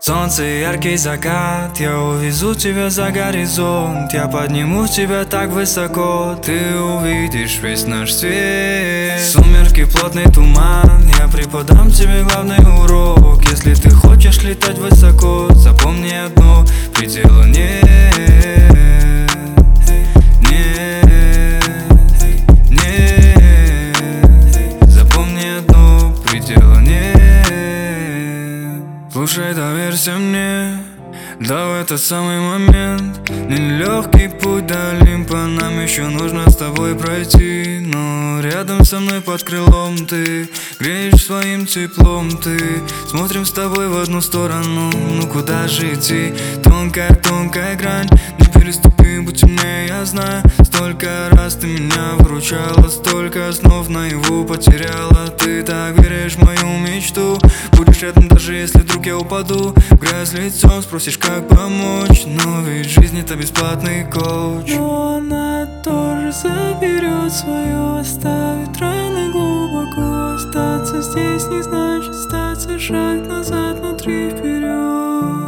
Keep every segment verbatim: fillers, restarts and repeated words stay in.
Солнце и яркий закат, я увезу тебя за горизонт. Я подниму тебя так высоко, ты увидишь весь наш свет. Сумерки, плотный туман, я преподам тебе главный урок. Если ты хочешь летать высоко, запомни одно: предела нет. Слушай, доверься мне, да в этот самый момент. Нелегкий путь до Олимпа нам еще нужно с тобой пройти. Но рядом со мной под крылом ты греешь своим теплом. Ты смотрим с тобой в одну сторону, ну куда же идти? Тонкая, тонкая грань, не переступи, будь умнее, я знаю. Столько раз ты меня выручала, столько снов наяву потеряла. Ты так веришь в мою мечту, будешь рядом даже если вдруг я упаду. В грязь лицом спросишь, как помочь, но ведь жизнь это бесплатный коуч. Но она тоже заберет свое, оставит раны глубоко. Остаться здесь не значит остаться, шаг назад, внутри вперед.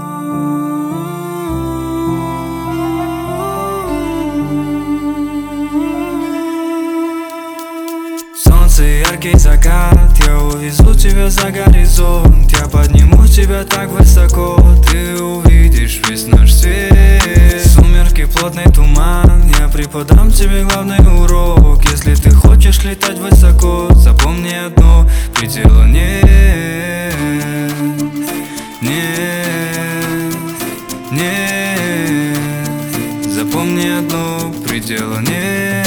Солнце и яркий закат, я увезу тебя за горизонт. Я подниму тебя так высоко, ты увидишь весь наш свет. Сумерки, плотный туман, я преподам тебе главный урок. Если ты хочешь летать высоко, запомни одно: предела нет. Нет, нет, запомни одно: предела нет.